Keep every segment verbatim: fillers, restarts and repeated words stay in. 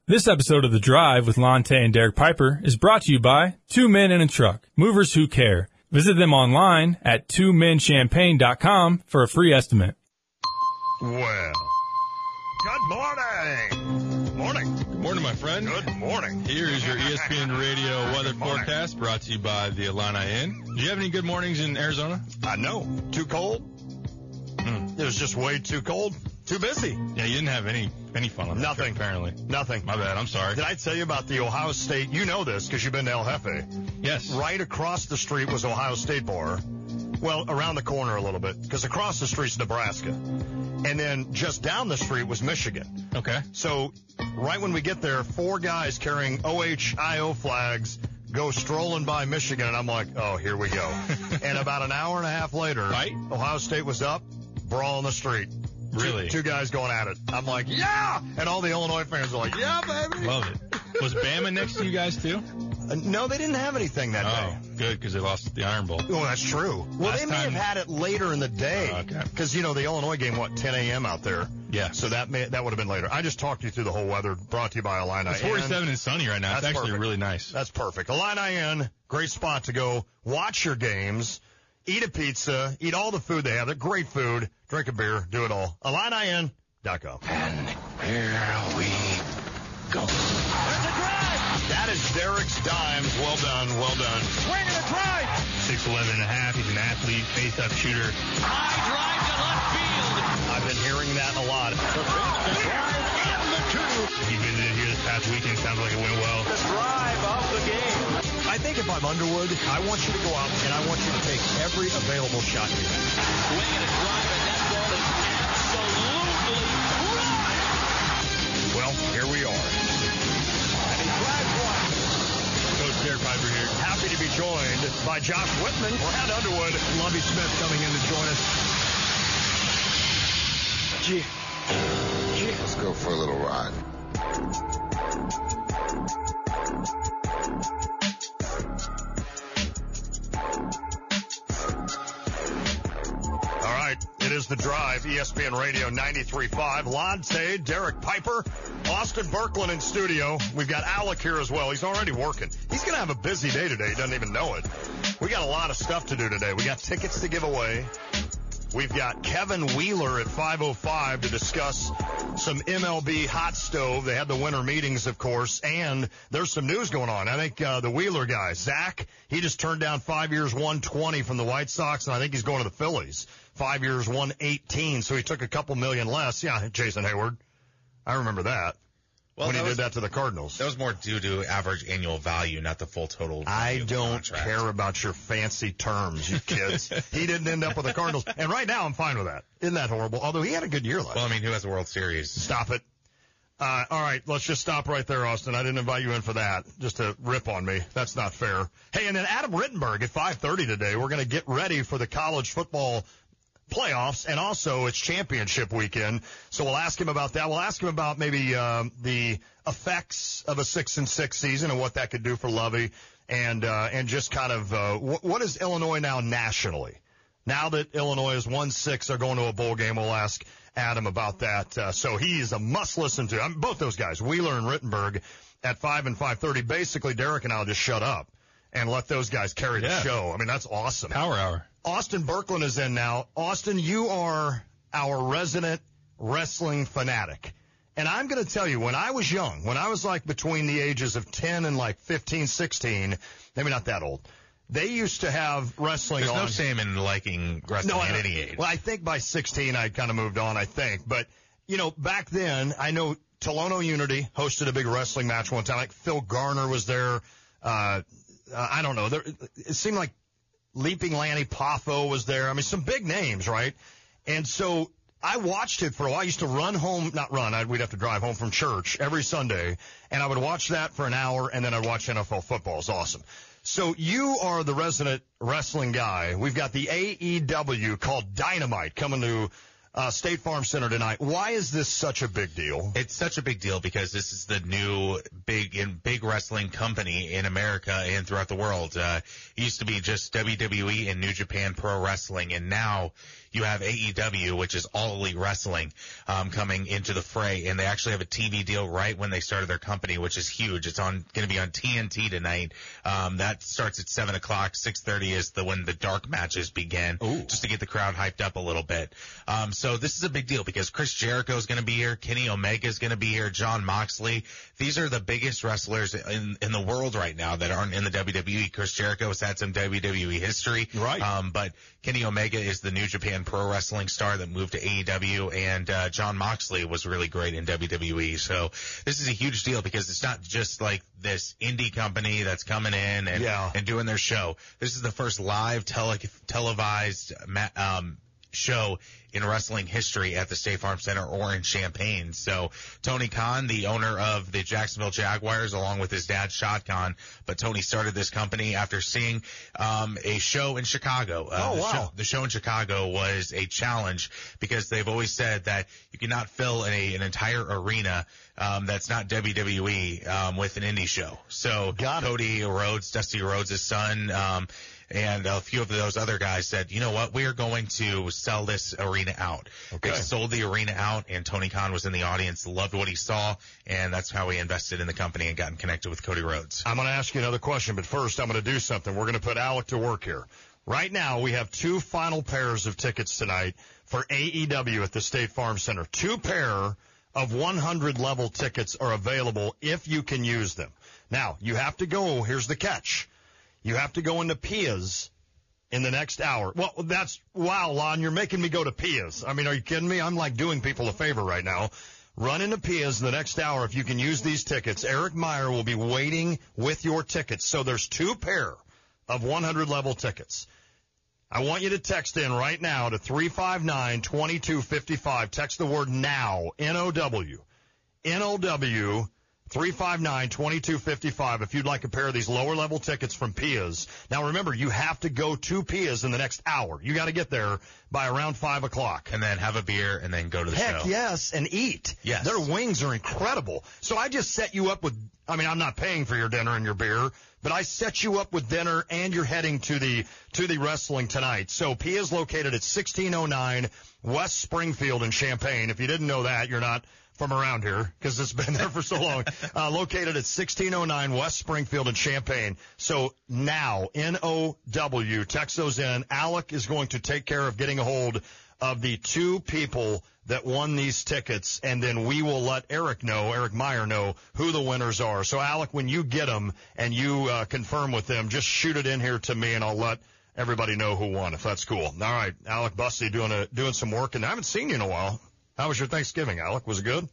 This episode of The Drive with Lonte and Derek Piper is brought to you by Two Men in a Truck, movers who care. Visit them online at two men champagne dot com for a free estimate. Well, good morning. Morning. Good morning, my friend. Good morning. Here is your E S P N Radio weather forecast brought to you by the Illini Inn. Do you have any good mornings in Arizona? I know. Too cold? Mm. It was just way too cold. Too busy. Yeah, you didn't have any any fun on that Nothing. trip, apparently. Nothing. My bad. I'm sorry. Did I tell you about the Ohio State? You know this because you've been to El Jefe. Yes. Right across the street was Ohio State bar. Well, around the corner a little bit because across the street's Nebraska. And then just down the street was Michigan. Okay. So right when we get there, four guys carrying O H I O flags go strolling by Michigan, and I'm like, oh, here we go. And about an hour and a half later, Right? Ohio State was up, brawl in the street. Really? Two, two guys going at it. I'm like, yeah! And all the Illinois fans are like, yeah, baby! Love it. Was Bama next to you guys, too? Uh, no, they didn't have anything that Oh, day. good, because they lost at the Iron Bowl. Oh, that's true. Well, Last they may time- have had it later in the day. Oh, okay. Because, you know, the Illinois game, what, ten a.m. out there? Yeah. So that may, that would have been later. I just talked you through the whole weather, brought to you by Illini. It's forty-seven and sunny right now. It's That's actually perfect. really nice. That's perfect. Illini Inn, great spot to go watch your games, eat a pizza, eat all the food they have. They're great food. Drink a beer, do it all. Illini Inn dot com. And here we go. There's a drive. That is Derek's dimes. Well done, well done. Swing and a drive. six eleven and a half. He's an athlete, face-up shooter. High drive to left field. I've been hearing that a lot. The drive and the two. He visited here this past weekend. Sounds like it went well. The drive of the game. I think if I'm Underwood, I want you to go out and I want you to take every available shot you have. Swing and a drive, and that ball is absolutely right. Well, here we are. And he drives one. Coach Derek Piper here. Happy to be joined by Josh Whitman, Brad Underwood, and Lovie Smith coming in to join us. Gee. Gee. Let's go for a little ride. All right, it is The Drive, E S P N Radio ninety-three point five. Lonte, Derek Piper, Austin Berkland in studio. We've got Alec here as well. He's already working. He's going to have a busy day today. He doesn't even know it. We got a lot of stuff to do today. We got tickets to give away. We've got Kevin Wheeler at five oh five to discuss some M L B hot stove. They had the winter meetings, of course, and there's some news going on. I think uh, the Wheeler guy, Zach, he just turned down five years, one twenty from the White Sox, and I think he's going to the Phillies. Five years, one eighteen, so he took a couple million less. Yeah, Jason Hayward. I remember that. Well, when he that did was, that to the Cardinals. That was more due to average annual value, not the full total value I of the don't contract. care about your fancy terms, you kids. He didn't end up with the Cardinals. And right now, I'm fine with that. Isn't that horrible? Although he had a good year last Well, I mean, who has the World Series? Stop it. Uh, all right, let's just stop right there, Austin. I didn't invite you in for that, just to rip on me. That's not fair. Hey, and then Adam Rittenberg at five thirty today. We're going to get ready for the college football playoffs, and also it's championship weekend. So we'll ask him about that. We'll ask him about maybe um, the effects of a six and six season and what that could do for Lovie, and uh, and just kind of uh, wh- what is Illinois now nationally? Now that Illinois has won six, they're going to a bowl game. We'll ask Adam about that. Uh, so he is a must listen to. I mean, both those guys, Wheeler and Rittenberg, at five and five thirty. Basically, Derek and I'll just shut up and let those guys carry the Yeah. show. I mean, that's awesome. Power hour. Austin Berkland is in now. Austin, you are our resident wrestling fanatic. And I'm going to tell you, when I was young, when I was like between the ages of ten and like fifteen, sixteen, maybe not that old, they used to have wrestling There's on. no shame in liking wrestling I at know. any age. Well, I think by sixteen I kind of moved on, I think. But, you know, back then, I know Tolono Unity hosted a big wrestling match one time. Like Phil Garner was there. Uh, uh, I don't know. There, it seemed like Leaping Lanny Poffo was there. I mean, some big names, right? And so I watched it for a while. I used to run home, not run, I'd, we'd have to drive home from church every Sunday, and I would watch that for an hour, and then I'd watch N F L football. It's awesome. So you are the resident wrestling guy. We've got the A E W called Dynamite coming to uh, State Farm Center tonight. Why is this such a big deal? It's such a big deal because this is the new big in big wrestling company in America and throughout the world. Uh, it used to be just W W E and New Japan Pro Wrestling, and now you have A E W, which is All Elite Wrestling, um, coming into the fray, and they actually have a T V deal right when they started their company, which is huge. It's on going to be on T N T tonight. Um, that starts at seven o'clock. six thirty is the when the dark matches begin, Ooh. just to get the crowd hyped up a little bit. Um, so this is a big deal because Chris Jericho is going to be here, Kenny Omega is going to be here, Jon Moxley. These are the biggest wrestlers in in the world right now that aren't in the W W E. Chris Jericho has had some W W E history, right? Um, but Kenny Omega is the New Japan Pro Wrestling star that moved to A E W, and uh, Jon Moxley was really great in W W E. So this is a huge deal because it's not just like this indie company that's coming in and yeah. and doing their show. This is the first live tele- televised ma- um, show in wrestling history at the State Farm Center or in Champaign. So Tony Khan, the owner of the Jacksonville Jaguars, along with his dad, Shad Khan, but Tony started this company after seeing um, a show in Chicago. Uh, oh, the wow. Show, the show in Chicago was a challenge because they've always said that you cannot fill a, an entire arena um, that's not W W E um, with an indie show. So Got Cody it. Rhodes, Dusty Rhodes' son, um, and a few of those other guys said, you know what, we are going to sell this arena out. Okay. They sold the arena out, and Tony Khan was in the audience, loved what he saw, and that's how he invested in the company and gotten connected with Cody Rhodes. I'm going to ask you another question, but first I'm going to do something. We're going to put Alec to work here. Right now, we have two final pairs of tickets tonight for A E W at the State Farm Center. Two pair of one hundred level tickets are available if you can use them. Now, you have to go, here's the catch. You have to go into Pia's in the next hour. Well, that's, wow, Lon, you're making me go to Pia's. I mean, are you kidding me? I'm like doing people a favor right now. Run into Pia's in the next hour if you can use these tickets. Eric Meyer will be waiting with your tickets. So there's two pair of one hundred level tickets. I want you to text in right now to three five nine, two two five five. Text the word NOW, N O W. N O W. three five nine, two two five five if you'd like a pair of these lower-level tickets from Pia's. Now, remember, you have to go to Pia's in the next hour. You got to get there by around five o'clock. And then have a beer and then go to the Heck, show. yes, and eat. Yes. Their wings are incredible. So I just set you up with, I mean, I'm not paying for your dinner and your beer, but I set you up with dinner and you're heading to the to the wrestling tonight. So Pia's located at sixteen oh nine West Springfield in Champaign. If you didn't know that, you're not from around here because it's been there for so long. Uh, located at sixteen oh nine West Springfield in Champaign. So now, N O W, text those in. Alec is going to take care of getting a hold of the two people that won these tickets, and then we will let Eric know, Eric Meyer know, who the winners are. So, Alec, when you get them and you uh, confirm with them, just shoot it in here to me, and I'll let everybody know who won, if that's cool. All right, Alec Bussey doing a, doing some work, and I haven't seen you in a while. How was your Thanksgiving, Alec? Was it good?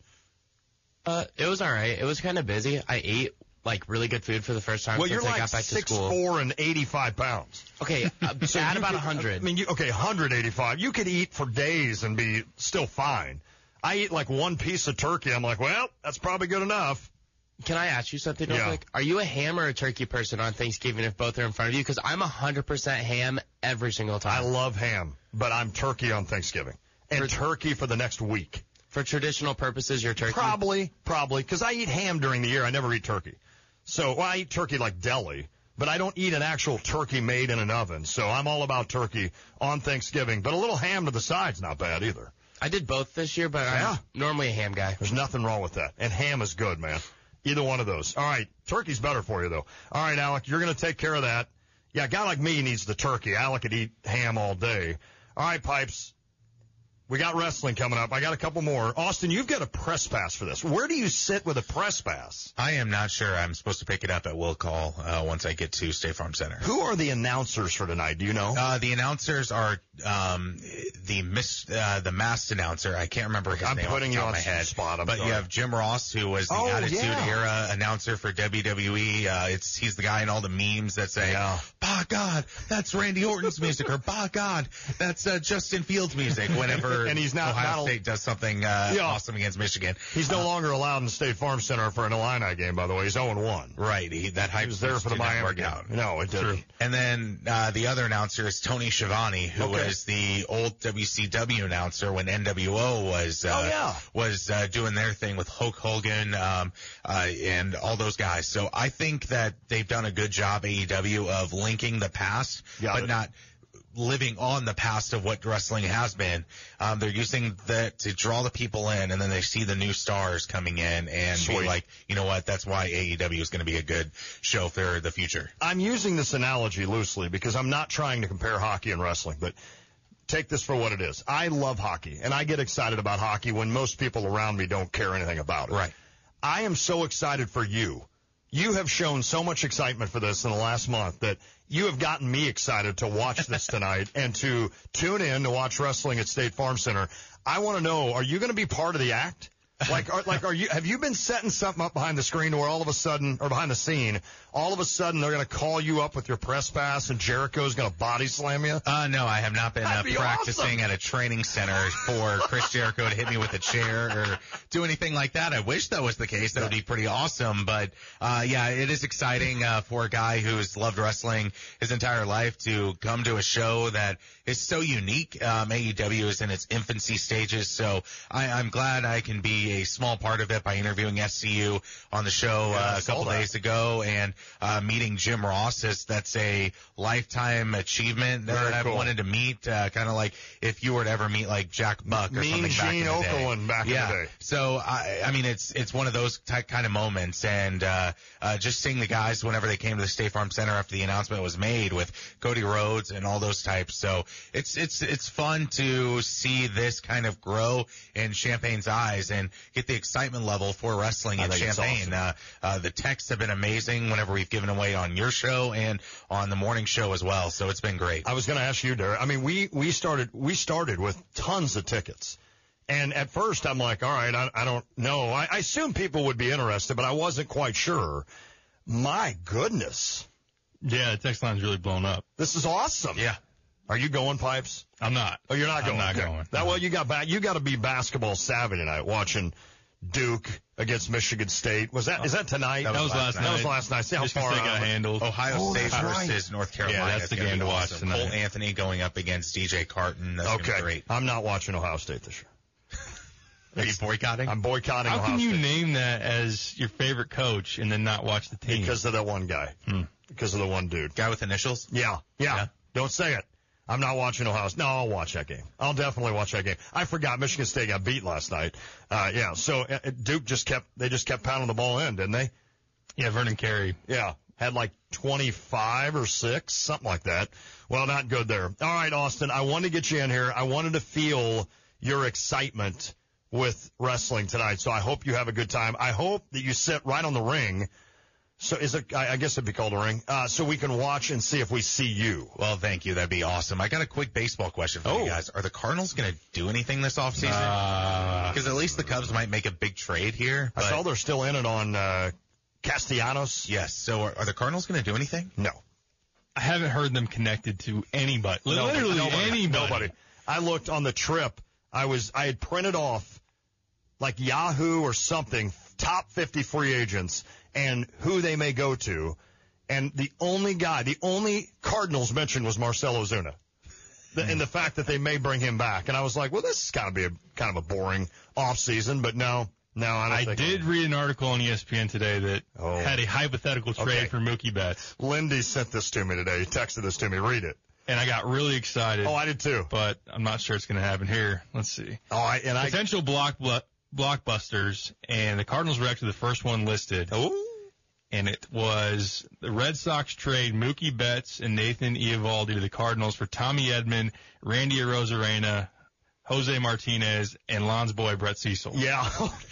Uh, it was all right. It was kind of busy. I ate like really good food for the first time Well, since you're I like got back to six school. four and eighty-five pounds. Okay, uh, So at you about could- one hundred. I mean, you, okay, one eighty-five. You could eat for days and be still fine. I eat like one piece of turkey. I'm like, well, that's probably good enough. Can I ask you something real Yeah. quick? Are you a ham or a turkey person on Thanksgiving if both are in front of you? Because I'm one hundred percent ham every single I time. love ham, but I'm turkey on Thanksgiving. And For- turkey for the next week. For traditional purposes, you're turkey? Probably, probably, because I eat ham during the year. I never eat turkey. So, well, I eat turkey like deli, but I don't eat an actual turkey made in an oven. So I'm all about turkey on Thanksgiving. But a little ham to the side's not bad either. I did both this year, but Yeah. I'm normally a ham guy. There's nothing wrong with that. And ham is good, man. Either one of those. All right. Turkey's better for you, though. All right, Alec, you're going to take care of that. Yeah, a guy like me needs the turkey. Alec could eat ham all day. All right, Pipes. We got wrestling coming up. I got a couple more. Austin, you've got a press pass for this. Where do you sit with a press pass? I am not sure. I'm supposed to pick it up at Will Call uh, once I get to State Farm Center. Who are the announcers for tonight? Do you know? Uh, the announcers are um, the mis- uh, the masked announcer. I can't remember his I'm name putting off the you top on of my head. spot. I'm but sorry. you have Jim Ross, who was the Oh, Attitude yeah. Era announcer for W W E. Uh, it's he's the guy in all the memes that say, Yeah. "By God, that's Randy Orton's music," or "By God, that's uh, Justin Fields' music." Whenever And he's not- Ohio not a- State does something uh, Yeah. awesome against Michigan, He's no longer allowed in the State Farm Center for an Illini game, by the way. He's oh and one. right? He, that hype He was there for the did not Miami work game. out. No, it didn't. And then uh, the other announcer is Tony Schiavone, who Okay, was was the old W C W announcer when N W O was uh, oh, yeah. was uh, doing their thing with Hulk Hogan um, uh, and all those guys. So I think that they've done a good job, A E W, of linking the past, Got but it. not living on the past of what wrestling has been. Um, they're using that to draw the people in, and then they see the new stars coming in and Sweet. be like, you know what, that's why A E W is going to be a good show for the future. I'm using this analogy loosely because I'm not trying to compare hockey and wrestling, but take this for what it is. I love hockey, and I get excited about hockey when most people around me don't care anything about it. Right. I am so excited for you. You have shown so much excitement for this in the last month that you have gotten me excited to watch this tonight and to tune in to watch wrestling at State Farm Center. I want to know, are you going to be part of the act? Like, are, like, are you, have you been setting something up behind the screen where all of a sudden, or behind the scene, all of a sudden they're going to call you up with your press pass and Jericho's going to body slam you? Uh, no, I have not been uh, That'd be practicing awesome. at a training center for Chris Jericho to hit me with a chair or do anything like that. I wish that was the case. That would be pretty awesome. But, uh, yeah, it is exciting, uh, for a guy who's loved wrestling his entire life to come to a show that is so unique. Um, A E W is in its infancy stages. So I, I'm glad I can be a small part of it by interviewing S C U on the show Yeah, I uh, a saw couple that. days ago and, uh, meeting Jim Ross. Is, that's a lifetime achievement that Very I've cool. wanted to meet, uh, kind of like if you were to ever meet like Jack Buck or Mean something back in Gene the day. Okerlund back in the yeah. day. So I, I mean, it's it's one of those ty- kind of moments, and uh, uh, just seeing the guys whenever they came to the State Farm Center after the announcement was made with Cody Rhodes and all those types. So it's it's it's fun to see this kind of grow in Champagne's eyes and get the excitement level for wrestling I in think it's Champagne. awesome. Uh, uh, the texts have been amazing whenever we've given away on your show and on the morning show as well. So it's been great. I was going to ask you, Derek. I mean, we, we started, we started with tons of tickets. And at first I'm like, all right, I, I don't know. I, I assumed people would be interested, but I wasn't quite sure. My goodness. Yeah, the text line's really blown up. This is awesome. Yeah. Are you going, Pipes? I'm not. Oh, you're not I'm going. not Okay. going. That, well, you got back, you got to be basketball savvy tonight watching Duke against Michigan State. Was that, is that tonight? That was last night. That was last night. See how Michigan far State out. got handled. Ohio Oh, State that's right. versus North Carolina. Yeah, that's is the gonna game be to watch awesome. tonight. Cole Anthony going up against D J Carton. That's going to Okay. be great. I'm not watching Ohio State this year. Are you boycotting? I'm boycotting How Ohio can you State name that as your favorite coach and then not watch the team? because of that one guy. Hmm. Because of the one dude. Guy with initials? Yeah, yeah. Yeah. Don't say it. I'm not watching Ohio State. No, I'll watch that game. I'll definitely watch that game. I forgot Michigan State got beat last night. Uh, yeah. So uh, Duke just kept, they just kept pounding the ball in, didn't they? Yeah, Vernon Carey. Yeah. Had like twenty-five or six, something like that. Well, not good there. All right, Austin, I wanted to get you in here. I wanted to feel your excitement with wrestling tonight. So I hope you have a good time. I hope that you sit right on the ring. So is it, I I guess it'd be called a ring, uh, so we can watch and see if we see you. Well, thank you. That'd be awesome. I got a quick baseball question for Oh. you guys. Are the Cardinals going to do anything this offseason? Uh, Because at least the Cubs might make a big trade here. I But saw they're still in it on, uh, Castellanos. yes. So are, are the Cardinals going to do anything? No. I haven't heard them connected to anybody. Nobody. Literally Nobody. anybody. Nobody. I looked on the trip. I was, I had printed off like Yahoo or something, top fifty free agents and who they may go to. And the only guy, the only Cardinals mentioned was Marcell Ozuna. The, and the fact that they may bring him back. And I was like, well, this is kind of be a kind of a boring off season, but no, no, I don't I think did read an article on E S P N today that Oh. had a hypothetical trade Okay. for Mookie Betts, Lindy sent this to me today. He texted this to me. Read it. and I got really excited. Oh, I did too. but I'm not sure it's going to happen here. Let's see. Oh, I, and I, Potential block blockbusters, and the Cardinals were actually the first one listed. oh, And it was the Red Sox trade Mookie Betts and Nathan Eovaldi to the Cardinals for Tommy Edman, Randy Arozarena, Jose Martinez, and Lon's boy Brett Cecil. yeah.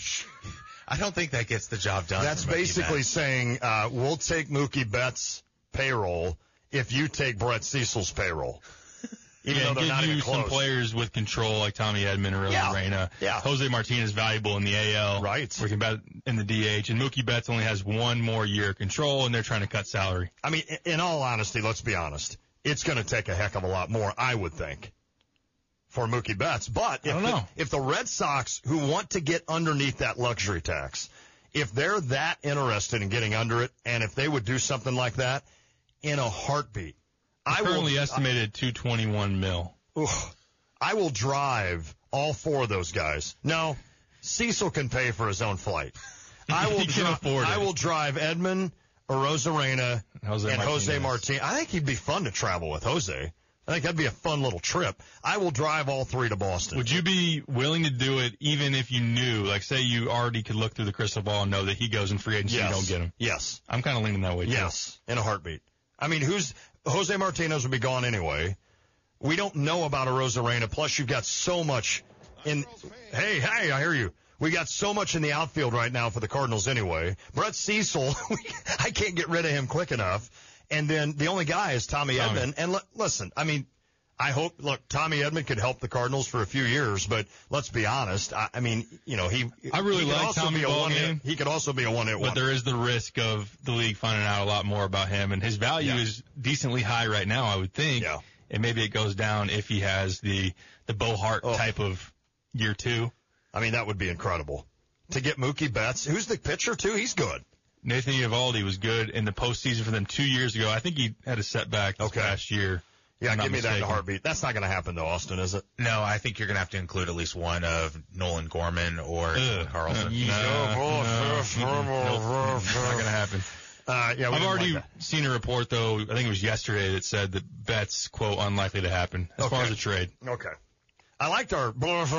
I don't think that gets the job done. That's for Mookie basically Betts. saying, uh, we'll take Mookie Betts' payroll if you take Brett Cecil's payroll. Even Yeah, though and they're give not you even some close. players with control like Tommy Edman or Yeah. Arozarena. Yeah. Jose Martinez valuable in the A L. Right. Where he can bat in the D H. And Mookie Betts only has one more year of control, and they're trying to cut salary. I mean, in- in all honesty, let's be honest. It's going to take a heck of a lot more, I would think, for Mookie Betts. But if, I don't the, know. if the Red Sox, who want to get underneath that luxury tax, if they're that interested in getting under it, and if they would do something like that, in a heartbeat, I Currently will, estimated two twenty-one mil. Ooh, I will drive all four of those guys. No, Cecil can pay for his own flight. I will He can dri- afford it. I will drive Edmund, Arozarena, Jose and Jose Martinez. Martinez. I think he'd be fun to travel with Jose. I think that'd be a fun little trip. I will drive all three to Boston. Would you be willing to do it even if you knew, like say you already could look through the crystal ball and know that he goes in free agency and you Yes. don't get him? Yes. I'm kind of leaning that way too. Yes. In a heartbeat. I mean, who's Jose Martinez would be gone anyway. We don't know about Arozarena. Plus, you've got so much in. Hey, hey, I hear you. We got so much in the outfield right now for the Cardinals anyway. Brett Cecil, I can't get rid of him quick enough. And then the only guy is Tommy, Tommy. Edman. And l- listen, I mean, I hope, look, Tommy Edman could help the Cardinals for a few years, but let's be honest. I, I mean, you know, he. I really he could like also Tommy be a ball one-hit- game. He could also be a one-hit But wonder. there is the risk of the league finding out a lot more about him, and his value Yeah. is decently high right now, I would think. Yeah. And maybe it goes down if he has the the Bo Hart Oh. type of year two. I mean, that would be incredible. To get Mookie Betts, who's the pitcher too? He's good. Nathan Eovaldi was good in the postseason for them two years ago. I think he had a setback this Okay. past year. Yeah, I'm not give me that in a mistaken. heartbeat. That's not going to happen though, Austin, is it? No, I think you're going to have to include at least one of Nolan Gorman or Ugh. Carlson. Uh, no, no, nope, not going to happen. Uh, yeah, we I've didn't already like that. seen a report, though, I think it was yesterday, that said that Betts, quote, unlikely to happen as far Okay. as a trade. Okay. I liked our.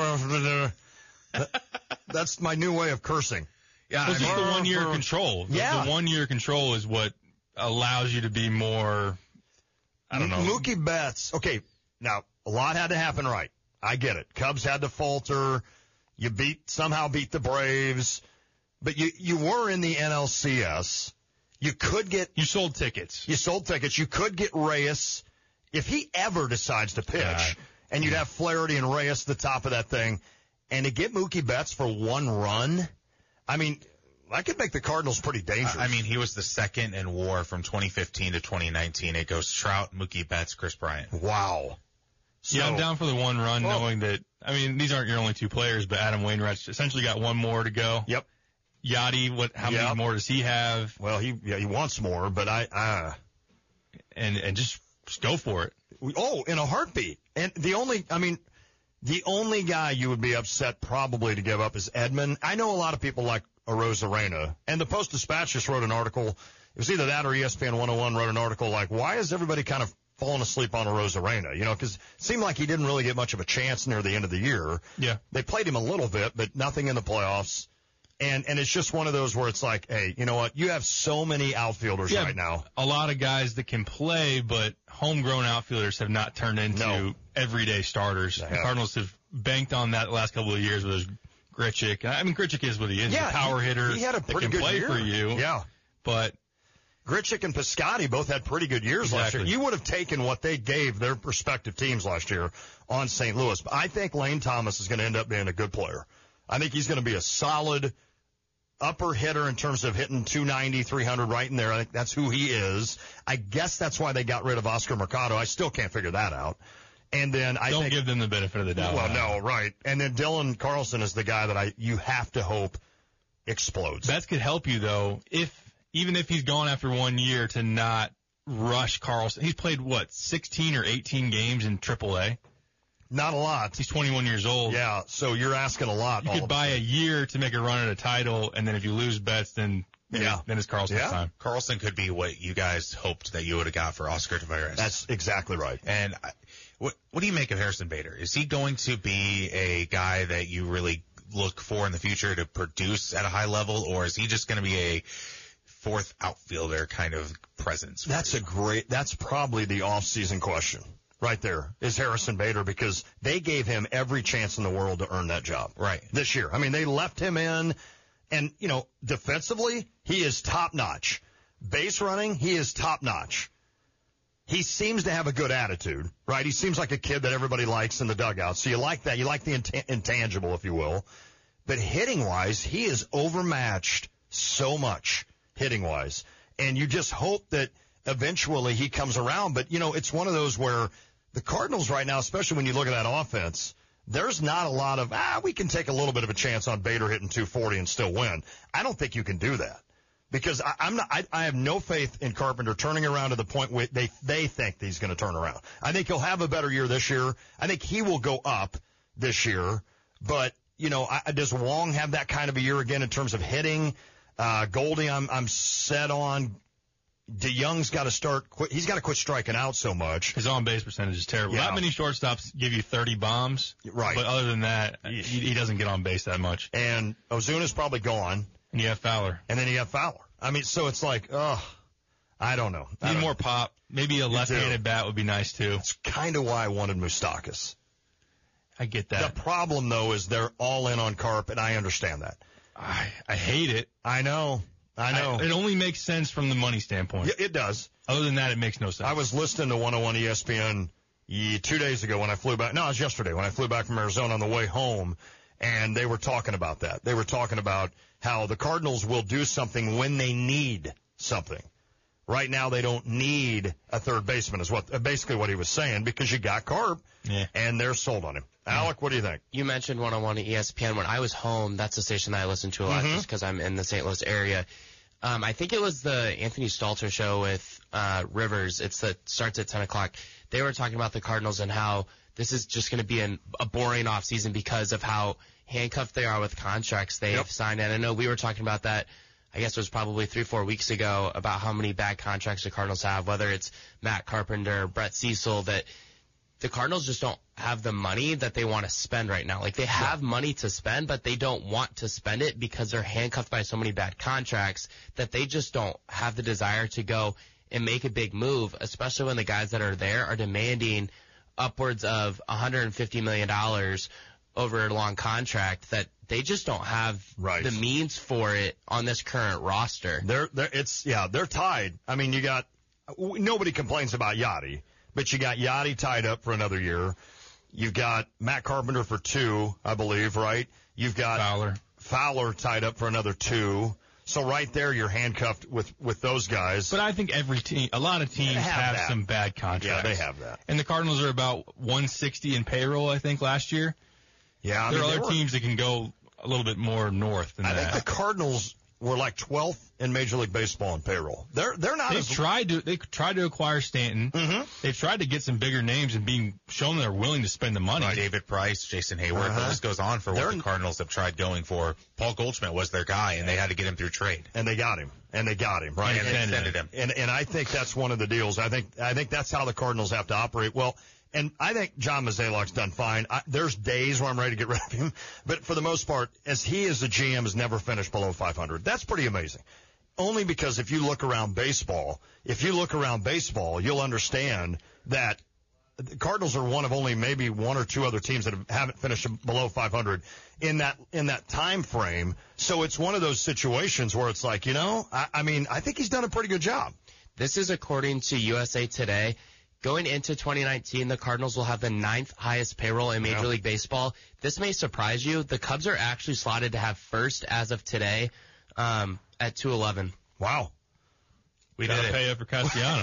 That's my new way of cursing. Yeah, Well, I it's just mean, the one-year control. The- Yeah. The one-year control is what allows you to be more, I don't know. Mookie Betts. Okay, now a lot had to happen right. I get it. Cubs had to falter. You beat somehow beat the Braves, but you you were in the N L C S. You could get You sold tickets. you sold tickets. You could get Reyes if he ever decides to pitch, God. and you'd have Flaherty and Reyes at the top of that thing, and to get Mookie Betts for one run. I mean, that could make the Cardinals pretty dangerous. I mean, he was the second in WAR from twenty fifteen to twenty nineteen. It goes Trout, Mookie Betts, Chris Bryant. wow. So, yeah, I'm down for the one run, Well- knowing that, I mean, these aren't your only two players, but Adam Wainwright's essentially got one more to go. Yep. Yachty, what, how Yep. many more does he have? Well, he yeah he wants more, but I uh And, and just, just go for it. oh in a heartbeat. And the only I mean, the only guy you would be upset probably to give up is Edman. I know a lot of people like Arozarena, and the Post Dispatch just wrote an article. It was either that or E S P N one oh one wrote an article like, why is everybody kind of falling asleep on Arozarena? You know, because it seemed like he didn't really get much of a chance near the end of the year. Yeah. They played him a little bit, but nothing in the playoffs. And and it's just one of those where it's like, hey, you know what? You have so many outfielders Yeah, right now. a lot of guys that can play, but homegrown outfielders have not turned into No. everyday starters. They The haven't. Cardinals have banked on that the last couple of years with his Grichuk. I mean, Grichuk is what he is. He's a power he- hitter He had a that pretty can good play year. for you. Yeah. But Grichuk and Piscotty both had pretty good years last year. Exactly. You would have taken what they gave their respective teams last year on Saint Louis. But I think Lane Thomas is going to end up being a good player. I think he's going to be a solid upper hitter in terms of hitting two ninety, three hundred right in there. I think that's who he is. I guess that's why they got rid of Oscar Mercado. I still can't figure that out. And then I don't think give them the benefit of the doubt. well, no, right. And then Dylan Carlson is the guy that I you have to hope explodes. Betts could help you, though, if even if he's gone after one year, to not rush Carlson. He's played, what, sixteen or eighteen games in triple A? Not a lot. He's twenty-one years old. Yeah, so you're asking a lot. You all could of buy a year to make a run at a title, and then if you lose Betts, then Yeah. then it's Carlson's Yeah. time. Carlson could be what you guys hoped that you would have got for Oscar Taveras. That's exactly right. And I, what what do you make of Harrison Bader? Is he going to be a guy that you really look for in the future to produce at a high level, or is he just going to be a fourth outfielder kind of presence? for That's you? a great, that's probably the off-season question right there, is Harrison Bader, because they gave him every chance in the world to earn that job. Right. This year. I mean, they left him in, and, you know, defensively, he is top-notch. Base running, he is top-notch. He seems to have a good attitude, right? He seems like a kid that everybody likes in the dugout. So you like that. You like the int- intangible, if you will. But hitting-wise, he is overmatched so much, hitting-wise. And you just hope that eventually he comes around. But, you know, it's one of those where the Cardinals right now, especially when you look at that offense, there's not a lot of, ah, we can take a little bit of a chance on Bader hitting two forty and still win. I don't think you can do that. Because I, I'm not, I, I have no faith in Carpenter turning around to the point where they, they think that he's going to turn around. I think he'll have a better year this year. I think he will go up this year. But, you know, I, does Wong have that kind of a year again in terms of hitting? Uh, Goldie, I'm, I'm set on. DeYoung's got to start, quit, he's got to quit striking out so much. His on-base percentage is terrible. Yeah. Not many shortstops give you thirty bombs. Right. But other than that, he, he doesn't get on base that much. And Ozuna's probably gone. And you have Fowler. And then you have Fowler. I mean, so it's like, oh, I don't know. I Need don't more know. pop. Maybe a left-handed bat would be nice, too. That's kind of why I wanted Moustakas. I get that. The problem, though, is they're all in on Carp, and I understand that. I, I hate it. I know. I know. I, it only makes sense from the money standpoint. Yeah, it does. Other than that, it makes no sense. I was listening to one oh one E S P N two days ago when I flew back. No, it was yesterday when I flew back from Arizona on the way home, and they were talking about that. They were talking about how the Cardinals will do something when they need something. Right now, they don't need a third baseman, is what basically what he was saying, because you got Carp, yeah. and they're sold on him. Yeah. Alec, what do you think? You mentioned one oh one E S P N. When I was home, that's a station that I listen to a lot, mm-hmm. just because I'm in the Saint Louis area. Um, I think it was the Anthony Stalter show with uh, Rivers. It's the starts at ten o'clock. They were talking about the Cardinals and how this is just going to be an, a boring offseason because of how handcuffed they are with contracts they've yep. signed. And I know we were talking about that, I guess it was probably three, four weeks ago, about how many bad contracts the Cardinals have, whether it's Matt Carpenter, Brett Cecil, that the Cardinals just don't have the money that they want to spend right now. Like, they have money to spend, but they don't want to spend it because they're handcuffed by so many bad contracts that they just don't have the desire to go and make a big move, especially when the guys that are there are demanding upwards of one hundred fifty million dollars over a long contract, that they just don't have right. the means for it on this current roster. They're, they're, it's, yeah, they're tied. I mean, you got, nobody complains about Yachty. But you got Yachty tied up for another year. You've got Matt Carpenter for two, I believe, right? You've got Fowler. Fowler tied up for another two. So right there, you're handcuffed with, with those guys. But I think every team, a lot of teams have, have some bad contracts. Yeah, they have that. And the Cardinals are about one sixty in payroll, I think, last year. Yeah, I there mean, are other were, teams that can go a little bit more north than I that. I think the Cardinals were like twelfth in Major League Baseball in payroll. They're they're not. They've as, tried to they tried to acquire Stanton. Mm-hmm. They've tried to get some bigger names and being shown they're willing to spend the money. Right. David Price, Jason Hayward, uh-huh. the list goes on for what they're, the Cardinals have tried going for. Paul Goldschmidt was their guy, and they had to get him through trade. And they got him. And they got him, right? And they extended him. And and I think that's one of the deals. I think I think that's how the Cardinals have to operate. Well, and I think John Mozeliak's done fine. I, there's days where I'm ready to get rid of him, but for the most part, as he as a G M has never finished below five hundred. That's pretty amazing. Only because if you look around baseball, if you look around baseball, you'll understand that the Cardinals are one of only maybe one or two other teams that have, haven't finished below five hundred in that in that time frame. So it's one of those situations where it's like, you know, I, I mean, I think he's done a pretty good job. This is according to U S A Today. Going into twenty nineteen, the Cardinals will have the ninth highest payroll in Major yeah. League Baseball. This may surprise you. The Cubs are actually slotted to have first as of today um, at two eleven. Wow. We got to pay up for Castellanos.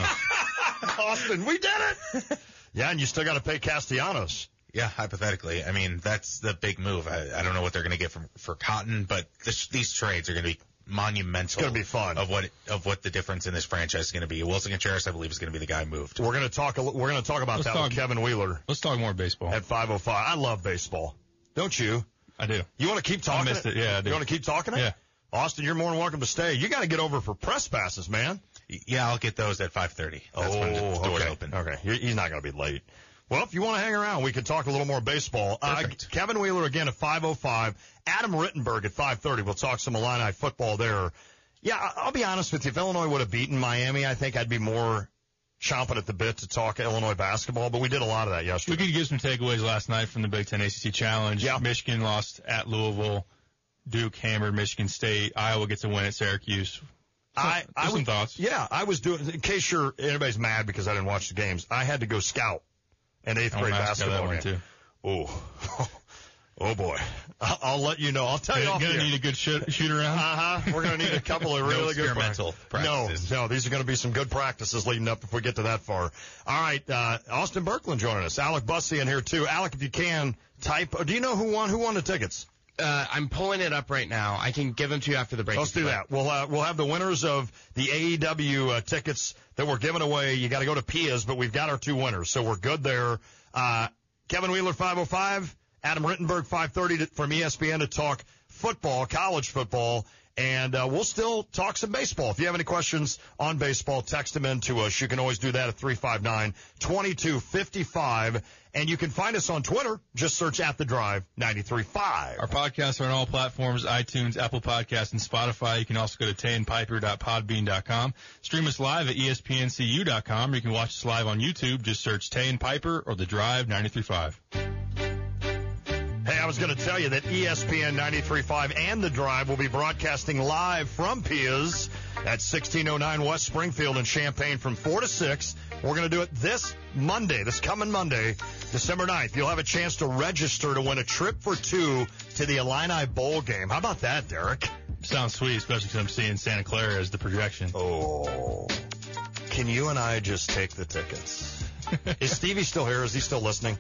Austin, we did it. Yeah, and you still got to pay Castellanos. Yeah, hypothetically. I mean, that's the big move. I, I don't know what they're going to get from for Cotton, but this, these trades are going to be monumental. It's going to be fun of what of what the difference in this franchise is going to be. Wilson Contreras, I believe, is going to be the guy moved. We're going to talk. We're going to talk about let's that talk, with Kevin Wheeler. Let's talk more baseball at five oh five. I love baseball. Don't you? I do. You want to keep talking? I missed it. Yeah, I do. You want to keep talking it? Yeah. Austin, you're more than welcome to stay. You got to get over for press passes, man. Yeah, I'll get those at five thirty. That's oh, when the doors okay. open. Okay, he's not going to be late. Well, if you want to hang around, we can talk a little more baseball. Uh, Kevin Wheeler again at five oh five. Adam Rittenberg at five thirty. We'll talk some Illini football there. Yeah, I'll be honest with you. If Illinois would have beaten Miami, I think I'd be more chomping at the bit to talk Illinois basketball, but we did a lot of that yesterday. We could give some takeaways last night from the Big Ten A C C Challenge. Yeah. Michigan lost at Louisville. Duke hammered Michigan State. Iowa gets a win at Syracuse. I, I some was, thoughts. Yeah, I was doing, in case you're, anybody's mad because I didn't watch the games, I had to go scout an eighth grade basketball game. Too. Oh, oh boy. I'll, I'll let you know. I'll tell You're you off going to need a good shoot, shoot around? Uh-huh. We're going to need a couple of really no good experimental practices. No, no, these are going to be some good practices leading up if we get to that far. All right, uh, Austin Berkland joining us. Alec Bussey in here too. Alec, if you can, type, do you know who won? Who won the tickets? Uh, I'm pulling it up right now. I can give them to you after the break. Let's do that. We'll uh, we'll have the winners of the A E W uh, tickets that we're giving away. You got to go to Pia's, but we've got our two winners, so we're good there. Uh, Kevin Wheeler, five oh five. Adam Rittenberg, five thirty from E S P N to talk football, college football. And uh, we'll still talk some baseball. If you have any questions on baseball, text them in to us. You can always do that at three five nine, two two five five. And you can find us on Twitter. Just search at The Drive ninety-three point five. Our podcasts are on all platforms, iTunes, Apple Podcasts, and Spotify. You can also go to tay and piper dot podbean dot com. Stream us live at E S P N C U dot com. You can watch us live on YouTube. Just search Tay and Piper or The Drive ninety-three point five. Hey, I was going to tell you that E S P N ninety-three point five and The Drive will be broadcasting live from Pia's at sixteen oh nine West Springfield in Champaign from four to six. We're going to do it this Monday, this coming Monday, December ninth. You'll have a chance to register to win a trip for two to the Illini Bowl game. How about that, Derek? Sounds sweet, especially because I'm seeing Santa Clara as the projection. Oh. Can you and I just take the tickets? Is Stevie still here? Is he still listening?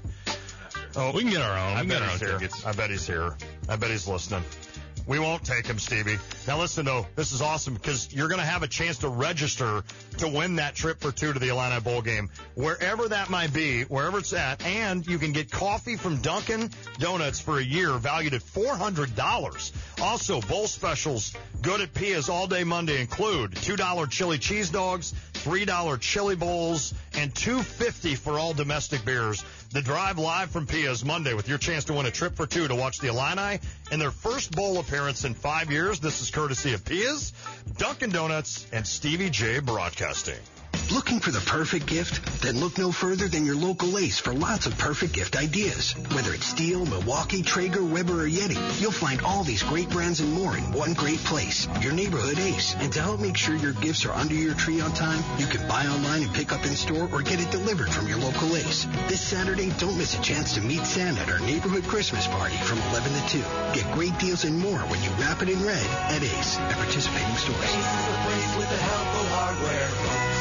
Oh, we can get our own. I we bet can he's get our own here. tickets. I bet he's here. I bet he's listening. We won't take him, Stevie. Now listen, though, this is awesome because you're going to have a chance to register to win that trip for two to the Illini Bowl game, wherever that might be, wherever it's at, and you can get coffee from Dunkin' Donuts for a year valued at four hundred dollars. Also, bowl specials good at Pia's all day Monday include two dollar chili cheese dogs, three dollar chili bowls, and two dollars and fifty cents for all domestic beers. The Drive live from Pia's Monday with your chance to win a trip for two to watch the Illini in their first bowl appearance in five years. This is courtesy of Pia's, Dunkin' Donuts, and Stevie J Broadcasting. Looking for the perfect gift? Then look no further than your local Ace for lots of perfect gift ideas. Whether it's Steel, Milwaukee, Traeger, Weber, or Yeti, you'll find all these great brands and more in one great place, your neighborhood Ace. And to help make sure your gifts are under your tree on time, you can buy online and pick up in store or get it delivered from your local Ace. This Saturday, don't miss a chance to meet Santa at our neighborhood Christmas party from eleven to two. Get great deals and more when you wrap it in red at Ace at participating stores. Ace is a place with the help of hardware folks.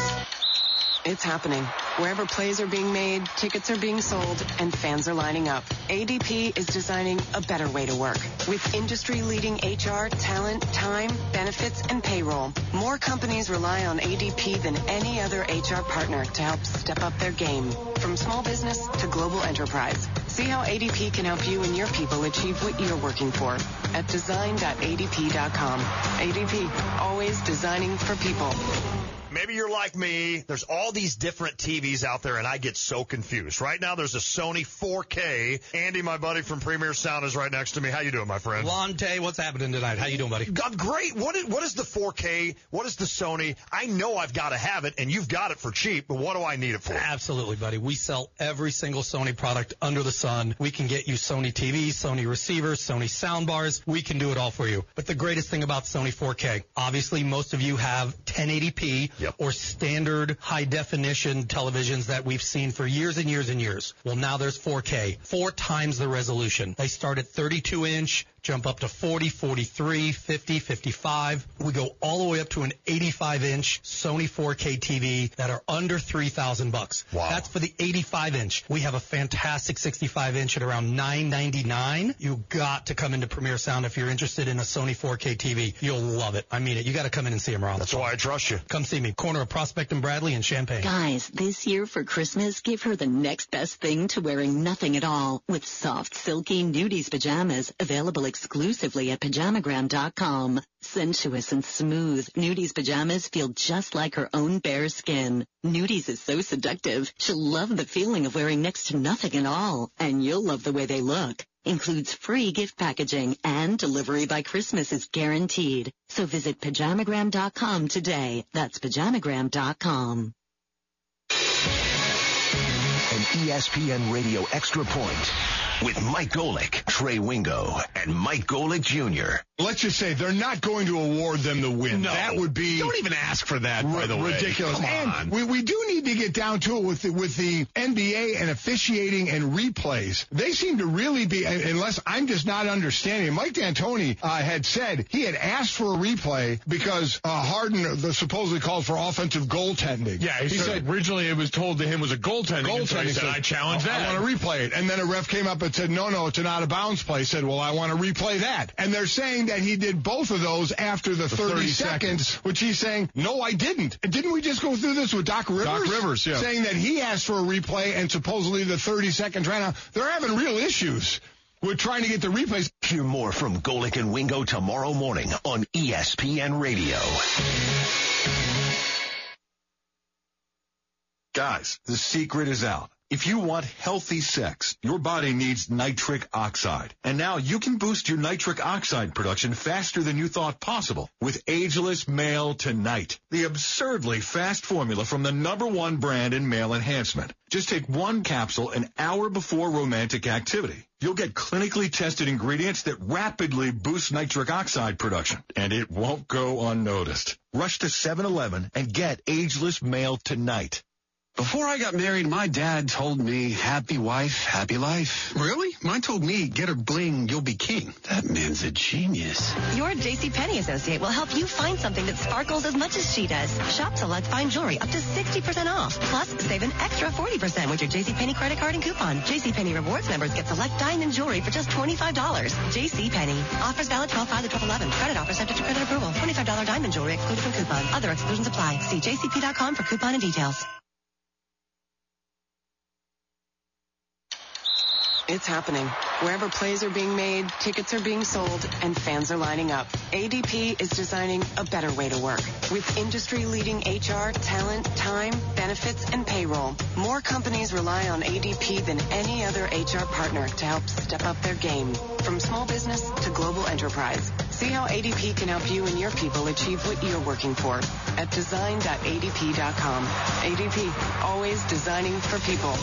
It's happening. Wherever plays are being made, tickets are being sold, and fans are lining up. A D P is designing a better way to work. With industry-leading H R, talent, time, benefits, and payroll, more companies rely on A D P than any other H R partner to help step up their game. From small business to global enterprise. See how A D P can help you and your people achieve what you're working for at design dot A D P dot com. A D P, always designing for people. Maybe you're like me. There's all these different T Vs out there, and I get so confused. Right now, there's a Sony four K. Andy, my buddy from Premier Sound, is right next to me. How you doing, my friend? Lonte, what's happening tonight? How you doing, buddy? I'm great. What is, what is the four K? What is the Sony? I know I've got to have it, and you've got it for cheap, but what do I need it for? Absolutely, buddy. We sell every single Sony product under the sun. We can get you Sony T Vs, Sony receivers, Sony sound bars. We can do it all for you. But the greatest thing about Sony four K, obviously most of you have ten eighty p. Yep. Or standard high-definition televisions that we've seen for years and years and years. Well, now there's four K, four times the resolution. They start at thirty-two inch, jump up to forty, forty-three, fifty, fifty-five. We go all the way up to an eighty-five inch Sony four K T V that are under three thousand bucks. Wow. That's for the eighty-five inch. We have a fantastic sixty-five inch at around nine ninety-nine. You got to come into Premier Sound if you're interested in a Sony four K T V. You'll love it. I mean it. You got to come in and see them around. That's why I trust you. Come see me. Corner of Prospect and Bradley in Champaign. Guys, this year for Christmas, give her the next best thing to wearing nothing at all with soft, silky Nudies pajamas available exclusively at pajamagram dot com. Sensuous and smooth, Nudies pajamas feel just like her own bare skin. Nudies is so seductive, she'll love the feeling of wearing next to nothing at all, and you'll love the way they look. Includes free gift packaging and delivery by Christmas is guaranteed. So visit pajamagram dot com today. That's pajamagram dot com. An E S P N Radio Extra Point with Mike Golick, Trey Wingo, and Mike Golick Junior Let's just say they're not going to award them the win. No. That would be... Don't even ask for that, by r- the way. Ridiculous. Come and on. we, we do need to get down to it with the, with the N B A and officiating and replays. They seem to really be, unless I'm just not understanding. Mike D'Antoni uh, had said he had asked for a replay because uh, Harden the supposedly called for offensive goaltending. Yeah, he, he said, said originally it was told to him was a goaltending. Goaltending. So he said, I challenge that. I want to replay it. And then a ref came up but said, no, no, it's an out-of-bounds play. Said, well, I want to replay that. And they're saying that he did both of those after the, the thirty, thirty seconds, seconds, which he's saying, no, I didn't. And didn't we just go through this with Doc Rivers? Doc Rivers, yeah. Saying that he asked for a replay and supposedly the thirty seconds ran out. They're having real issues. We're trying to get the replays. Hear more from Golick and Wingo tomorrow morning on E S P N Radio. Guys, the secret is out. If you want healthy sex, your body needs nitric oxide. And now you can boost your nitric oxide production faster than you thought possible with Ageless Male Tonight, the absurdly fast formula from the number one brand in male enhancement. Just take one capsule an hour before romantic activity. You'll get clinically tested ingredients that rapidly boost nitric oxide production, and it won't go unnoticed. Rush to seven eleven and get Ageless Male Tonight. Before I got married, my dad told me, happy wife, happy life. Really? Mine told me, get her bling, you'll be king. That man's a genius. Your JCPenney associate will help you find something that sparkles as much as she does. Shop select fine jewelry up to sixty percent off. Plus, save an extra forty percent with your JCPenney credit card and coupon. JCPenney Rewards members get select diamond jewelry for just twenty-five dollars. JCPenney. Offers valid twelve five to twelve eleven. Credit offer subject to credit approval. twenty-five dollars diamond jewelry excluded from coupon. Other exclusions apply. See J C P dot com for coupon and details. It's happening. Wherever plays are being made, tickets are being sold, and fans are lining up. A D P is designing a better way to work. With industry-leading H R, talent, time, benefits, and payroll, more companies rely on A D P than any other H R partner to help step up their game. From small business to global enterprise. See how A D P can help you and your people achieve what you're working for at design dot A D P dot com. A D P, always designing for people.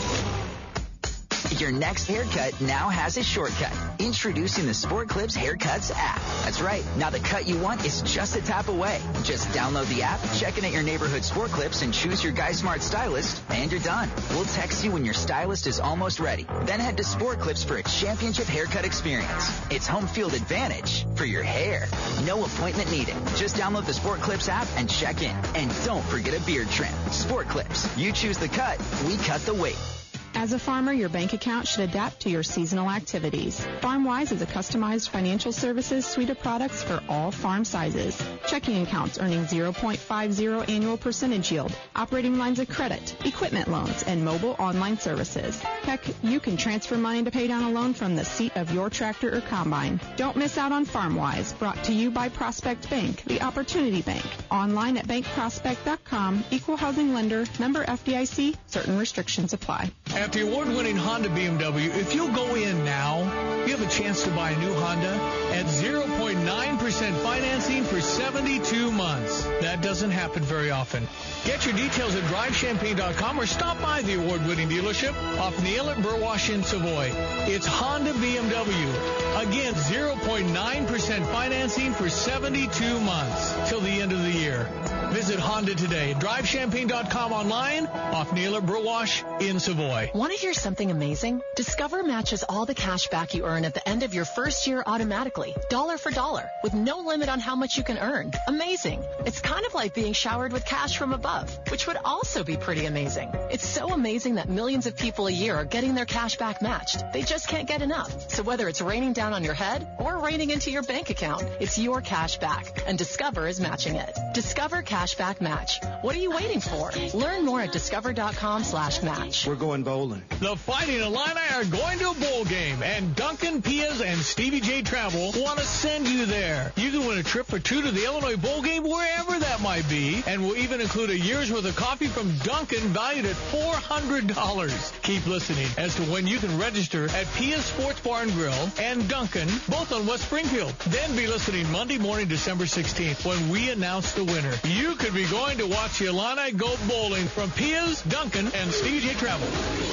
Your next haircut now has a shortcut. Introducing the Sport Clips Haircuts app. That's right. Now the cut you want is just a tap away. Just download the app, check in at your neighborhood Sport Clips, and choose your Guy Smart stylist, and you're done. We'll text you when your stylist is almost ready. Then head to Sport Clips for a championship haircut experience. It's home field advantage for your hair. No appointment needed. Just download the Sport Clips app and check in. And don't forget a beard trim. Sport Clips. You choose the cut, we cut the weight. As a farmer, your bank account should adapt to your seasonal activities. FarmWise is a customized financial services suite of products for all farm sizes. Checking accounts earning zero point five zero annual percentage yield, operating lines of credit, equipment loans, and mobile online services. Heck, you can transfer money to pay down a loan from the seat of your tractor or combine. Don't miss out on FarmWise, brought to you by Prospect Bank, the Opportunity Bank. Online at bank prospect dot com, equal housing lender, member F D I C, certain restrictions apply. At the award-winning Honda B M W, if you'll go in now, you have a chance to buy a new Honda at zero point nine percent financing for seventy-two months. That doesn't happen very often. Get your details at drive champagne dot com or stop by the award-winning dealership off Neal at Burwash in Savoy. It's Honda B M W. Again, zero point nine percent financing for seventy-two months till the end of the year. Visit Honda today. drive champagne dot com online off Neal at Burwash in Savoy. Want to hear something amazing? Discover matches all the cash back you earn at the end of your first year automatically, dollar for dollar, with no limit on how much you can earn. Amazing. It's kind of like being showered with cash from above, which would also be pretty amazing. It's so amazing that millions of people a year are getting their cash back matched. They just can't get enough. So whether it's raining down on your head or raining into your bank account, it's your cash back, and Discover is matching it. Discover Cashback Match. What are you waiting for? Learn more at discover dot com slash match. We're going bowling. The Fighting Illini are going to a bowl game, and Duncan Piaz and Stevie J Travel want to send you there. You can win a trip for two to the Illinois bowl game, wherever that might be, and we'll even include a year's worth of coffee from Duncan, valued at four hundred dollars. Keep listening as to when you can register at Piaz Sports Bar and Grill and Duncan, both on West Springfield. Then be listening Monday morning, December sixteenth, when we announce the winner. You could be going to watch the Illini go bowling from Piaz, Duncan, and Stevie J Travel.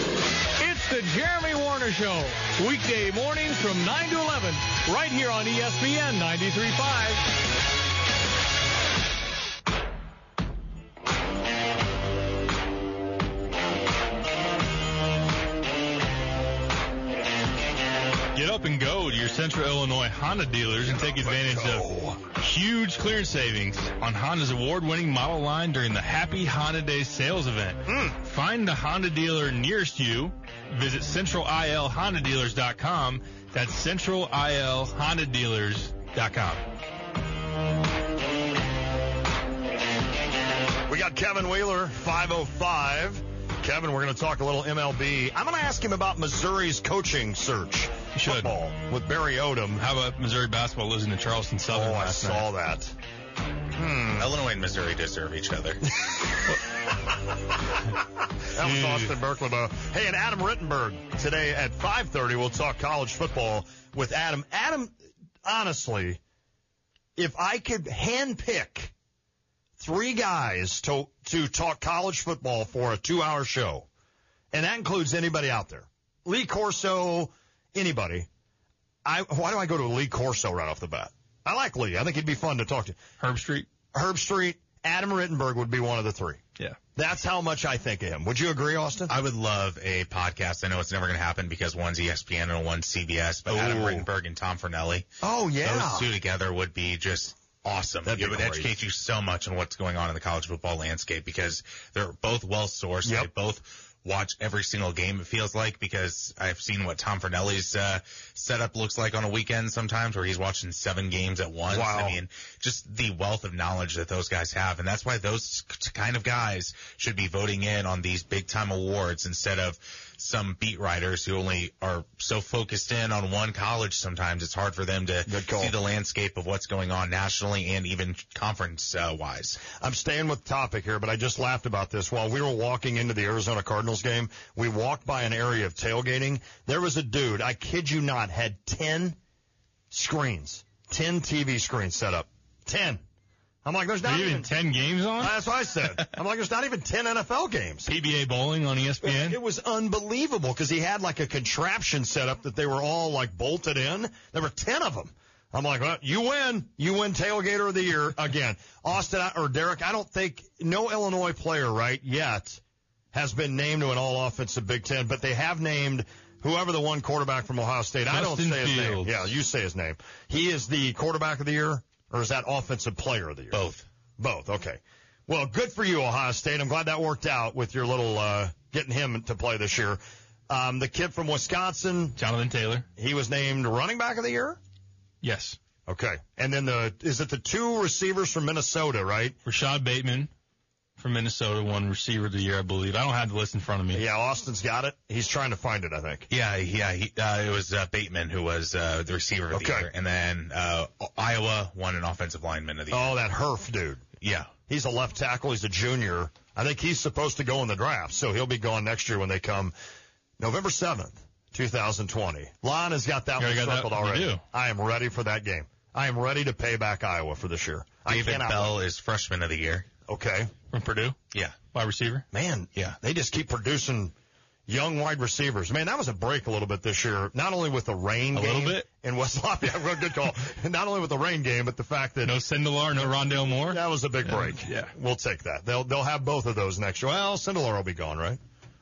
It's the Jeremy Warner Show, weekday mornings from nine to eleven, right here on E S P N ninety-three point five. Get up and go to your Central Illinois Honda dealers and take advantage of huge clearance savings on Honda's award-winning model line during the Happy Honda Days sales event. Mm. Find the Honda dealer nearest you. Visit central I L honda dealers dot com. That's central I L honda dealers dot com. We got Kevin Wheeler, five oh five. Kevin, we're going to talk a little M L B. I'm going to ask him about Missouri's coaching search. You should. Football with Barry Odom. How about Missouri basketball losing to Charleston Southern Oh, I last saw night? that. Hmm. Illinois and Missouri deserve each other. That was Austin Berklembo. Hey, and Adam Rittenberg today at five thirty. We'll talk college football with Adam. Adam, honestly, if I could handpick three guys to to talk college football for a two-hour show, and that includes anybody out there, Lee Corso, anybody, I why do I go to Lee Corso right off the bat? I like Lee. I think he'd be fun to talk to. Herb Street. Herb Street, Adam Rittenberg would be one of the three. Yeah. That's how much I think of him. Would you agree, Austin? I would love a podcast. I know it's never going to happen because one's E S P N and one's C B S, but Ooh. Adam Rittenberg and Tom Fornelli. Oh, yeah. Those two together would be just awesome. That'd It be would great. educate you so much on what's going on in the college football landscape because they're both well-sourced. Yep. They both watch every single game, it feels like, because I've seen what Tom Fornelli's uh, setup looks like on a weekend sometimes where he's watching seven games at once. Wow. I mean, just the wealth of knowledge that those guys have. And that's why those kind of guys should be voting in on these big-time awards instead of some beat writers who only are so focused in on one college sometimes it's hard for them to see the landscape of what's going on nationally and even conference-wise. I'm staying with the topic here, but I just laughed about this. While we were walking into the Arizona Cardinals game, we walked by an area of tailgating. There was a dude, I kid you not, had ten screens, ten T V screens set up. ten. I'm like, there's not even, even ten games on? That's what I said. I'm like, there's not even ten N F L games. P B A bowling on E S P N? It was unbelievable because he had like a contraption set up that they were all like bolted in. There were ten of them. I'm like, well, you win. You win tailgater of the year again. Austin or Derek, I don't think no Illinois player right yet has been named to an all-offensive Big Ten, but they have named whoever the one quarterback from Ohio State. I don't Justin say his name. Fields. Yeah, you say his name. He is the quarterback of the year, or is that offensive player of the year? Both. Both, okay. Well, good for you, Ohio State. I'm glad that worked out with your little uh getting him to play this year. Um, the kid from Wisconsin, Jonathan Taylor. he was named running back of the year? Yes. Okay. And then the is it the two receivers from Minnesota, right? Rashad Bateman from Minnesota, one receiver of the year, I believe. I don't have the list in front of me. Yeah, Austin's got it. He's trying to find it, I think. Yeah, yeah, he, uh, it was uh, Bateman who was uh, the receiver of the Okay. year, and then uh, Iowa won an offensive lineman of the year. Oh, that Herf dude. Yeah. He's a left tackle. He's a junior. I think he's supposed to go in the draft, so he'll be gone next year when they come November seventh, twenty twenty. Lon has got that You one already got circled that? You already. do. I am ready for that game. I am ready to pay back Iowa for this year. I David cannot Bell wait. is freshman of the year. Okay. From Purdue? Yeah. Wide receiver? Man, Yeah. they just keep producing young wide receivers. Man, that was a break a little bit this year, not only with the rain A game little bit? in West Lafayette. Yeah, good call. Not only with the rain game, but the fact that No Sindelar, no Rondale Moore? that was a big break. Yeah. We'll take that. They'll they'll have both of those next year. Well, Sindelar will be gone, right?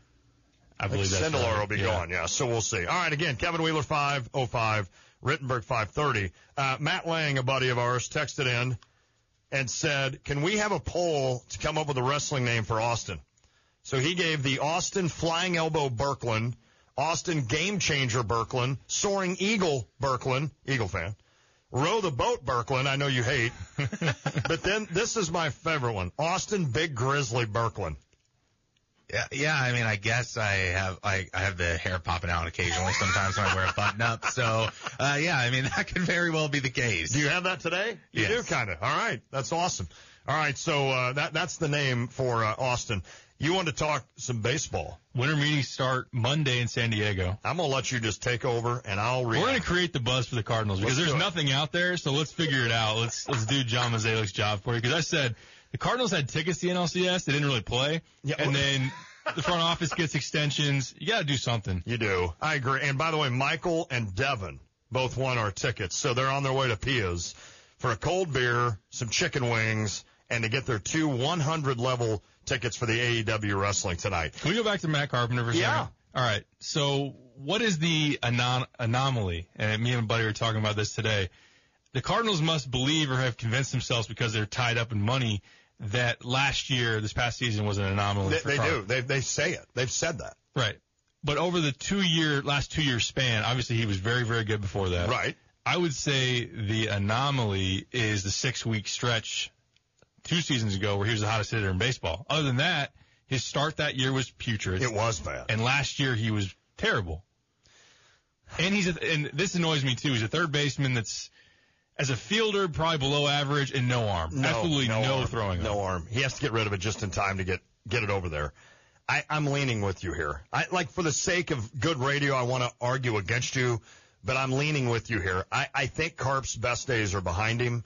I believe that's Sindelar right. will be Yeah. gone, yeah. So we'll see. All right, again, Kevin Wheeler, five oh five, Rittenberg, five thirty. Uh, Matt Lang, a buddy of ours, texted in and said, can we have a poll to come up with a wrestling name for Austin? So he gave the Austin Flying Elbow Berkland, Austin Game Changer Berkland, Soaring Eagle Berkland, Eagle fan, Row the Boat Berkland, I know you hate, but then this is my favorite one, Austin Big Grizzly Berkland. Yeah, yeah. I mean, I guess I have I, I have the hair popping out occasionally sometimes when I wear a button up. So, uh, yeah, I mean that could very well be the case. Do you have that today? You Yes. do, kind of. All right, that's awesome. All right, so uh, that that's the name for uh, Austin. You want to talk some baseball? Winter meetings start Monday in San Diego. I'm gonna let you just take over, and I'll read. We're going to create the buzz for the Cardinals because Let's there's do it. nothing out there, so let's figure it out. Let's let's do John Mozeliak's job for you because I said the Cardinals had tickets to the N L C S. They didn't really play. Yeah. And then the front office gets extensions. You got to do something. You do. I agree. And by the way, Michael and Devin both won our tickets, so they're on their way to Pia's for a cold beer, some chicken wings, and to get their two one hundred level tickets for the A E W wrestling tonight. Can we go back to Matt Carpenter for a Yeah. second? All right. So what is the anon- anomaly? And me and my buddy were talking about this today. The Cardinals must believe or have convinced themselves because they're tied up in money that last year, this past season, was an anomaly. They, for they Carter. do. They they say it. They've said that. Right. But over the two year, last two year span, obviously he was very, very good before that. Right. I would say the anomaly is the six week stretch two seasons ago where he was the hottest hitter in baseball. Other than that, his start that year was putrid. It was bad. And last year he was terrible. And he's a, and this annoys me too. He's a third baseman that's, as a fielder, probably below average and no arm. No, Absolutely no, no arm, throwing No arm. arm. He has to get rid of it just in time to get, get it over there. I, I'm leaning with you here. I, like, for the sake of good radio, I want to argue against you, but I'm leaning with you here. I, I think Carp's best days are behind him.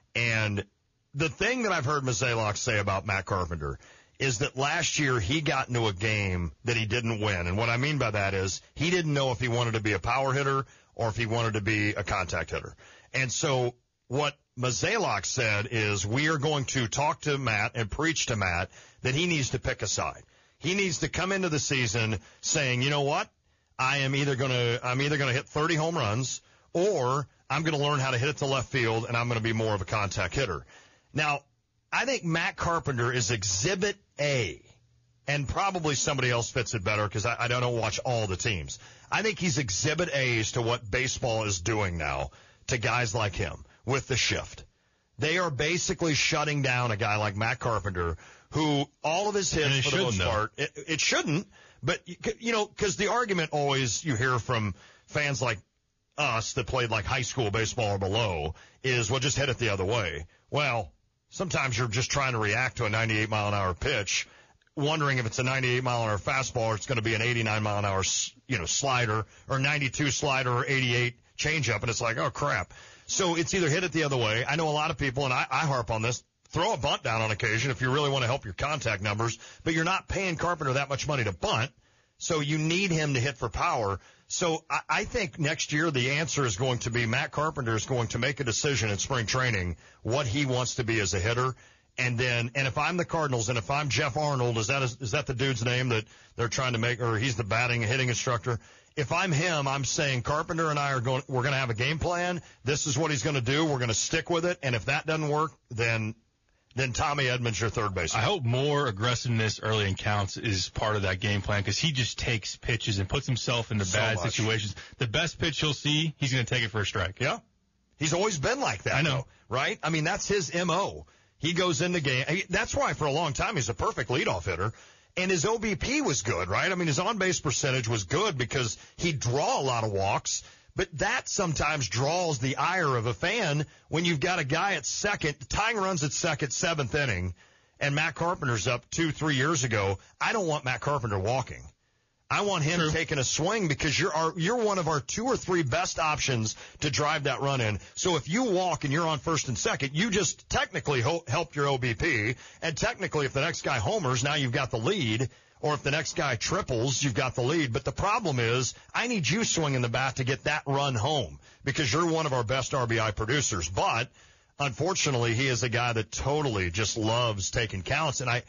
And the thing that I've heard Mozeliak say about Matt Carpenter is that last year he got into a game that he didn't win. And what I mean by that is he didn't know if he wanted to be a power hitter or if he wanted to be a contact hitter. And so what Mozeliak said is we are going to talk to Matt and preach to Matt that he needs to pick a side. He needs to come into the season saying, you know what? I am either going to, I'm either going to hit thirty home runs or I'm going to learn how to hit it to left field and I'm going to be more of a contact hitter. Now, I think Matt Carpenter is exhibit A, and probably somebody else fits it better because I, I don't watch all the teams. I think he's exhibit A as to what baseball is doing now to guys like him with the shift. They are basically shutting down a guy like Matt Carpenter who all of his hits for the most part, it, it shouldn't, but, you know, because the argument always you hear from fans like us that played like high school baseball or below is, well, just hit it the other way. Well, sometimes you're just trying to react to a ninety-eight mile an hour pitch, wondering if it's a ninety-eight mile an hour fastball or it's going to be an eighty-nine mile an hour, you know, slider or ninety-two slider or eighty-eight changeup, and it's like, oh, crap. So it's either hit it the other way. I know a lot of people, and I, I harp on this, throw a bunt down on occasion if you really want to help your contact numbers, but you're not paying Carpenter that much money to bunt, so you need him to hit for power. So I, I think next year the answer is going to be Matt Carpenter is going to make a decision in spring training what he wants to be as a hitter. And then, and if I'm the Cardinals and if I'm Jeff Arnold, is that, is that the dude's name that they're trying to make, or he's the batting hitting instructor? If I'm him, I'm saying Carpenter and I are going, we're going to have a game plan. This is what he's going to do. We're going to stick with it. And if that doesn't work, then, then Tommy Edman's your third baseman. I hope more aggressiveness early in counts is part of that game plan because he just takes pitches and puts himself into So bad much. situations. The best pitch he'll see, he's going to take it for a strike. Yeah. He's always been like that. I know. Though, right? I mean, that's his M O. He goes into game. That's why for a long time he's a perfect leadoff hitter. And his O B P was good, right? I mean, his on-base percentage was good because he'd draw a lot of walks, but that sometimes draws the ire of a fan when you've got a guy at second, tying runs at second, seventh inning, and Matt Carpenter's up two, three years ago. I don't want Matt Carpenter walking. I want him True. taking a swing because you're our, you're one of our two or three best options to drive that run in. So if you walk and you're on first and second, you just technically ho- help your O B P. And technically, if the next guy homers, now you've got the lead. Or if the next guy triples, you've got the lead. But the problem is, I need you swinging the bat to get that run home because you're one of our best R B I producers. But unfortunately, he is a guy that totally just loves taking counts. And I.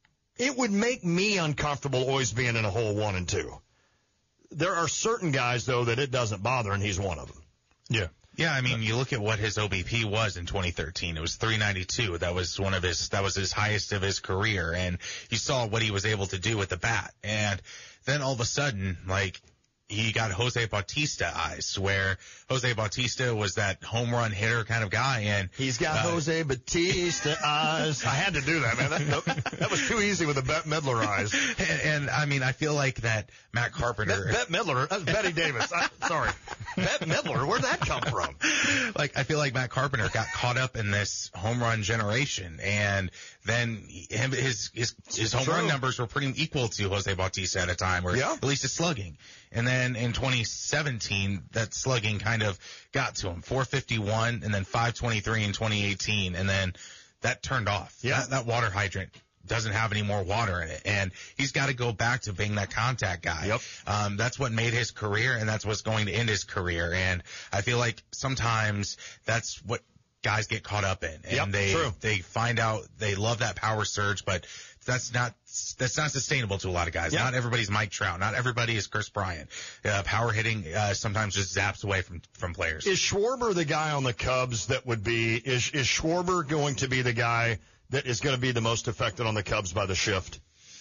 It would make me uncomfortable always being in a hole one and two. There are certain guys, though, that it doesn't bother, and he's one of them. Yeah. Yeah, I mean, you look at what his O B P was in twenty thirteen. It was three ninety-two. That was one of his, that was his highest of his career. And you saw what he was able to do with the bat. And then all of a sudden, like, he got Jose Bautista eyes, where Jose Bautista was that home run hitter kind of guy, and he's got uh, Jose Bautista eyes. I had to do that, man. That, that, that was too easy with the Bette Midler eyes. And, and I mean, I feel like that Matt Carpenter. Bette Midler, that's Betty Davis. I, sorry, Bette Midler. Where'd that come from? Like, I feel like Matt Carpenter got caught up in this home run generation, and then him, his his his home True. run numbers were pretty equal to Jose Bautista at a time, or yeah. at least his slugging. And then in twenty seventeen, that slugging kind of got to him, four fifty-one, and then five twenty-three in twenty eighteen, and then that turned off. Yeah. That, that water hydrant doesn't have any more water in it, and he's got to go back to being that contact guy. Yep. Um, that's what made his career, and that's what's going to end his career. And I feel like sometimes that's what guys get caught up in. And Yep, they, true. they find out they love that power surge, but that's not, that's not sustainable to a lot of guys. Yeah. Not everybody's Mike Trout. Not everybody is Chris Bryant. Uh, power hitting, uh, sometimes just zaps away from, from players. Is Schwarber the guy on the Cubs that would be, is, is Schwarber going to be the guy that is going to be the most affected on the Cubs by the shift?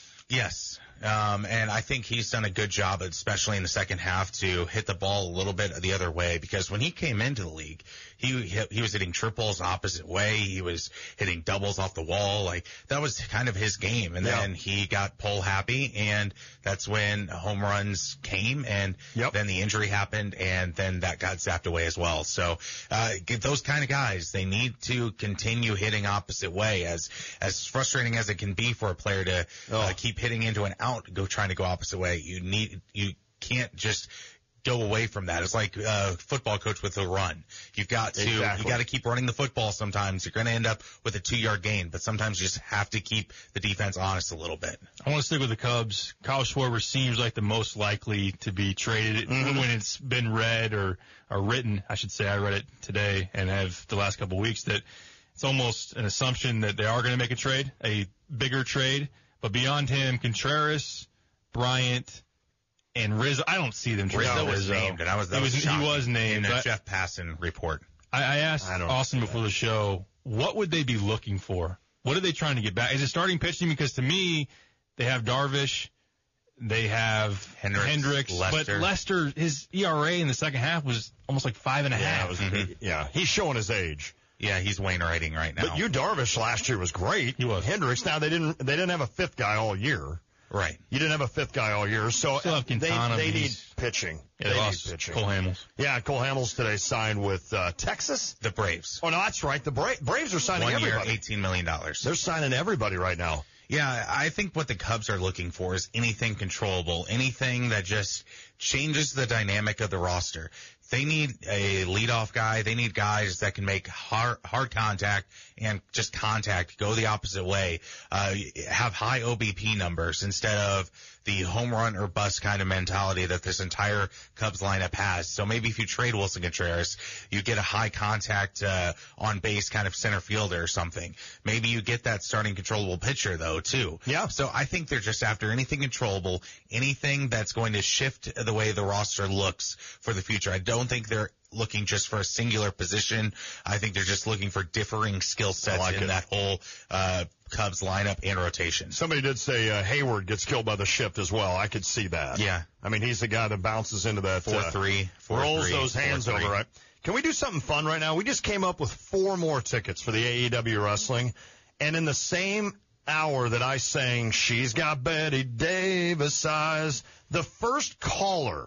Yes. Um, and I think he's done a good job, especially in the second half, to hit the ball a little bit the other way, because when he came into the league, he he was hitting triples opposite way. He was hitting doubles off the wall. Like, that was kind of his game. And Yeah. then he got pull happy, and that's when home runs came, and Yep. then the injury happened, and then that got zapped away as well. So, uh, get those kind of guys, they need to continue hitting opposite way. As, as frustrating as it can be for a player to Oh. uh, keep hitting into an out, go trying to go opposite way, you need, you can't just go away from that. It's like a football coach with a run. You've got to, Exactly. you got to keep running the football sometimes. You're going to end up with a two-yard gain, but sometimes you just have to keep the defense honest a little bit. I want to stick with the Cubs. Kyle Schwarber seems like the most likely to be traded Mm-hmm. when it's been read or, or written. I should say I read it today and have the last couple of weeks that it's almost an assumption that they are going to make a trade, a bigger trade. But beyond him, Contreras, Bryant, and Rizzo, I don't see them trading Rizzo was Rizzo. named, and I was, that He was, was, he shocking was named. in a but Jeff Passan report. I, I asked I don't Austin see before the show, what would they be looking for? What are they trying to get back? Is it starting pitching? Because to me, they have Darvish, they have Hendricks, Hendricks, Lester. but Lester, his E R A in the second half was almost like five and a Yeah, half. it was, Mhm. yeah, he's showing his age. Yeah, he's Wainwrighting right now. But you Darvish last year was great. He was. Hendricks, now they didn't they didn't have a fifth guy all year. right. You didn't have a fifth guy all year, so Still have they, Quintana, they but need he's- pitching. Yeah, they they need lost pitching. Cole Hamels. Yeah, Cole Hamels today signed with uh, Texas. The Braves. Oh no, that's right. The Bra- Braves are signing One year, everybody. eighteen million dollars. They're signing everybody right now. Yeah, I think what the Cubs are looking for is anything controllable, anything that just changes the dynamic of the roster. They need a leadoff guy. They need guys that can make hard, hard contact and just contact, go the opposite way, uh, have high O B P numbers instead of the home run or bust kind of mentality that this entire Cubs lineup has. So maybe if you trade Wilson Contreras, you get a high contact, uh, on base kind of center fielder or something. Maybe you get that starting controllable pitcher though too. Yeah. So I think they're just after anything controllable, anything that's going to shift the way the roster looks for the future. I don't think they're looking just for a singular position. I think they're just looking for differing skill sets like in it. that whole uh Cubs lineup and rotation. Somebody did say uh, Hayward gets killed by the shift as well. I could see that. Yeah. I mean, he's the guy that bounces into that Four uh, three, four rolls three, those four, hands three. over. Right? Can we do something fun right now? We just came up with four more tickets for the A E W wrestling, and in the same hour that I sang "She's Got Betty Davis Eyes," the first caller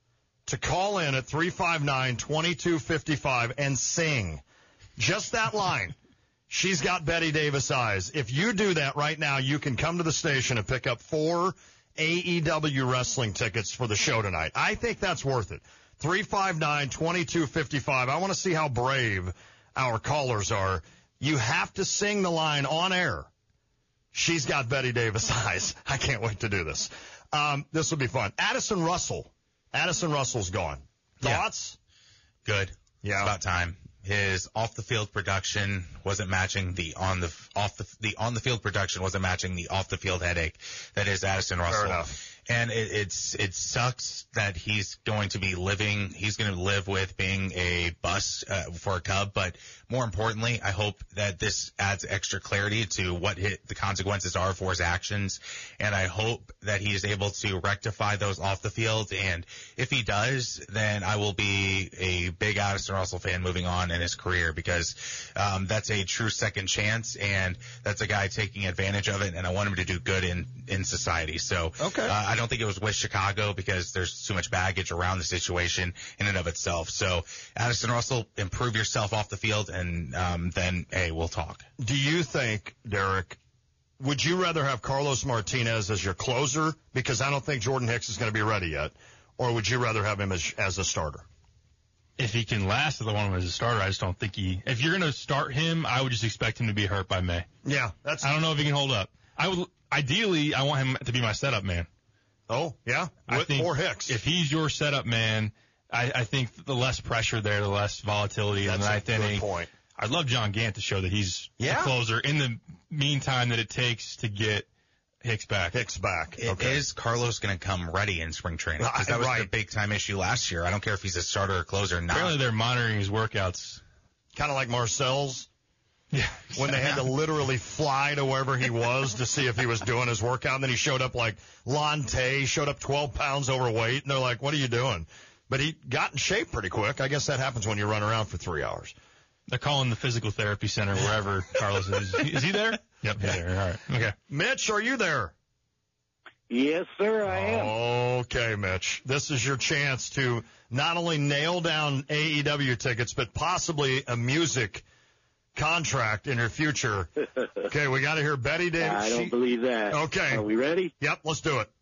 to call in at three five nine, two two five five and sing just that line. She's got Betty Davis eyes. If you do that right now, you can come to the station and pick up four A E W wrestling tickets for the show tonight. I think that's worth it. three five nine, two two five five. I want to see how brave our callers are. You have to sing the line on air. She's got Betty Davis eyes. I can't wait to do this. Um, this will be fun. Addison Russell. Addison Russell's gone. Thoughts? Good. Yeah. It's about time. His off the field production wasn't matching the on the off the the on the field production wasn't matching the off the field headache that is Addison Russell. Fair enough. And it, it's it sucks that he's going to be living. He's going to live with being a bust uh, for a Cub. But more importantly, I hope that this adds extra clarity to what hit, the consequences are for his actions. And I hope that he is able to rectify those off the field. And if he does, then I will be a big Addison Russell fan moving on in his career, because um, that's a true second chance, and that's a guy taking advantage of it. And I want him to do good in in society. So Okay. uh, I don't think it was with Chicago because there's too much baggage around the situation in and of itself. So Addison Russell, improve yourself off the field, and um, then, hey, we'll talk. Do you think, Derek, would you rather have Carlos Martinez as your closer, because I don't think Jordan Hicks is going to be ready yet, or would you rather have him as, as a starter? If he can last, I want him as a starter. I just don't think he. If you're going to start him, I would just expect him to be hurt by May. Yeah, that's. I don't know if he can hold up. I would ideally, I want him to be my setup man. Oh, yeah? I With think more Hicks. If he's your setup man, I, I think the less pressure there, the less volatility in That's the a ninth good inning. point. I'd love John Gant to show that he's Yeah. a closer in the meantime that it takes to get Hicks back. Hicks back. It- Okay. Is Carlos going to come ready in spring training? Because that was Right. the big time issue last year. I don't care if he's a starter or closer. Not. Apparently they're monitoring his workouts. Kind of like Marcel's. Yeah. When they had to literally fly to wherever he was to see if he was doing his workout. And then he showed up like Lonte, showed up twelve pounds overweight. And they're like, what are you doing? But he got in shape pretty quick. I guess that happens when you run around for three hours. They're calling the physical therapy center wherever Carlos is. Is he there? Yep, he's there. All right. Okay. Mitch, are you there? Yes, sir, I am. Okay, Mitch. This is your chance to not only nail down A E W tickets, but possibly a music contract in your future. Okay, we got to hear Betty Davis. I don't She- believe that. Okay. Are we ready? Yep, let's do it.